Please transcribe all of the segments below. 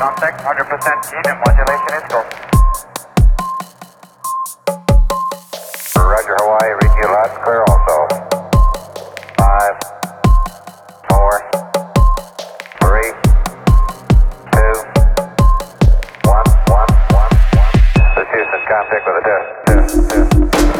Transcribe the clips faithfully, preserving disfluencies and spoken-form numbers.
contact, one hundred percent keen and modulation is go. Roger, Hawaii, reading you loud and clear also. Five, four, three, two, one, one, one, one. This is Houston, contact with a test, test, test.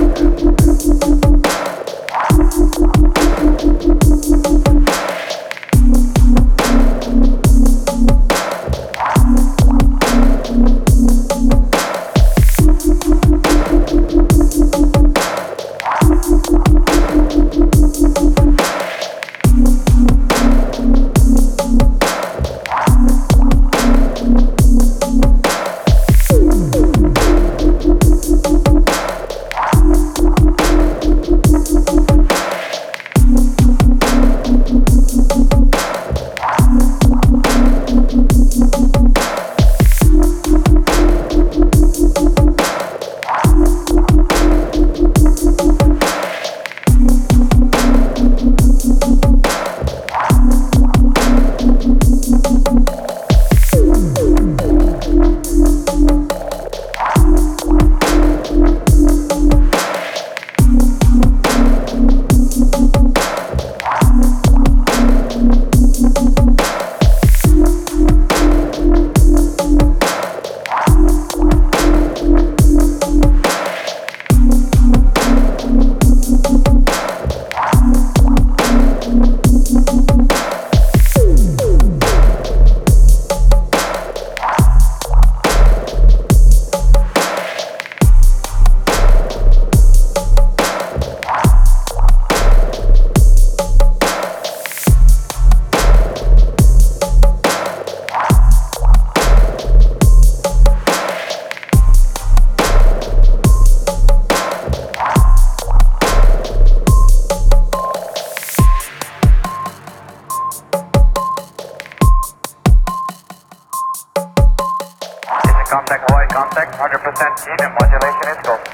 Contact Hawaii, contact, one hundred percent keen and modulation is go.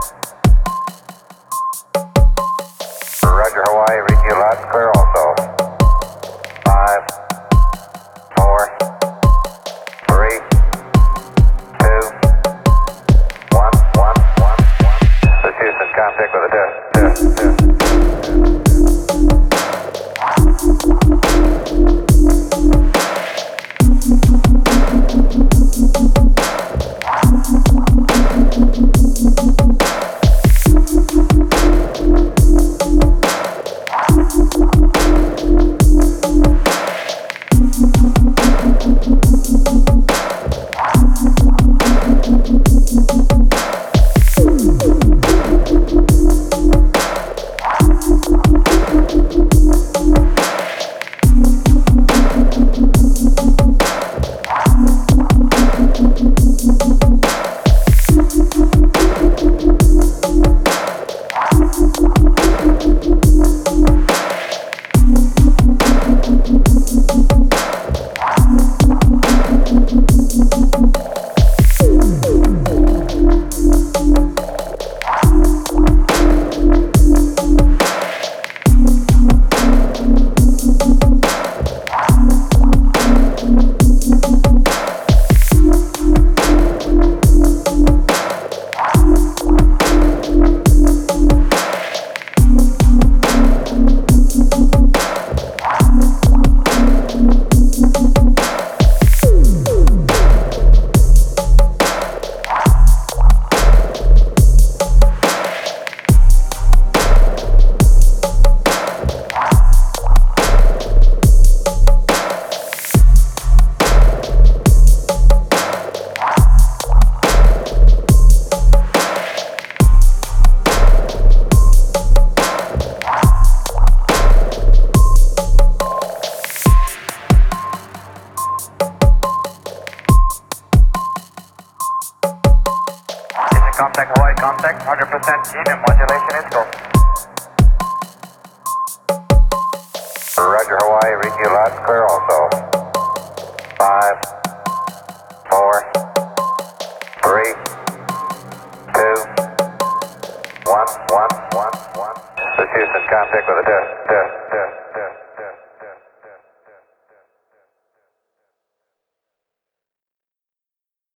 Roger, Hawaii, reading you loud and clear also. Five, four, three, two, one, one, one, one. This is Houston, contact with a test, test, test. Contact Hawaii, contact, one hundred percent keen and modulation is go. Roger, Hawaii, reading you loud and clear also. Five, four, three, two, one, one, one, one. This is Houston, contact with a test, test.